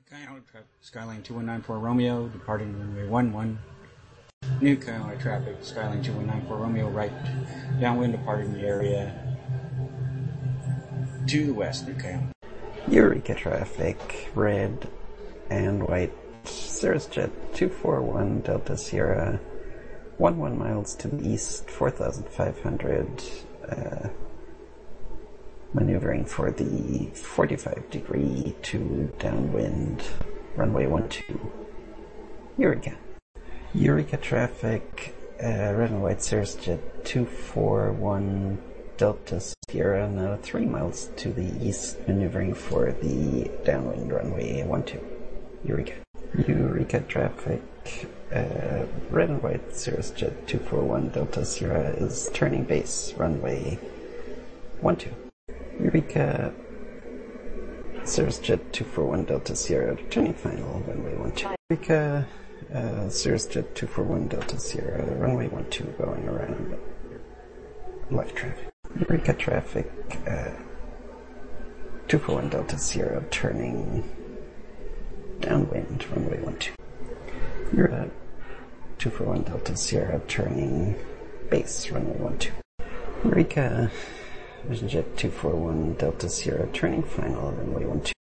Kiowa traffic, Skyline 2194 Romeo, departing runway 11. New Kiowa traffic, Skyline 2194 Romeo, right downwind, departing the area to the west, New Kiowa. Eureka traffic, red and white, Cirrusjet 241 Delta Sierra, 11 miles to the east, 4,500, maneuvering for the 45-degree to downwind, runway 12, Eureka. Eureka traffic, red and white Cirrusjet 241 Delta Sierra, now 3 miles to the east, maneuvering for the downwind, runway 12, Eureka. Eureka traffic, red and white Cirrusjet 241 Delta Sierra is turning base, runway 12. Eureka, Cirrusjet 241 Delta Sierra, turning final, runway 12. Eureka, Cirrusjet 241 Delta Sierra, runway 12, going around left traffic. Eureka traffic, 241 Delta Sierra, turning downwind, runway 12. Eureka, 241 Delta Sierra, turning base, runway 12. Eureka, Vision Jet 241 Delta Sierra, turning final, runway 12.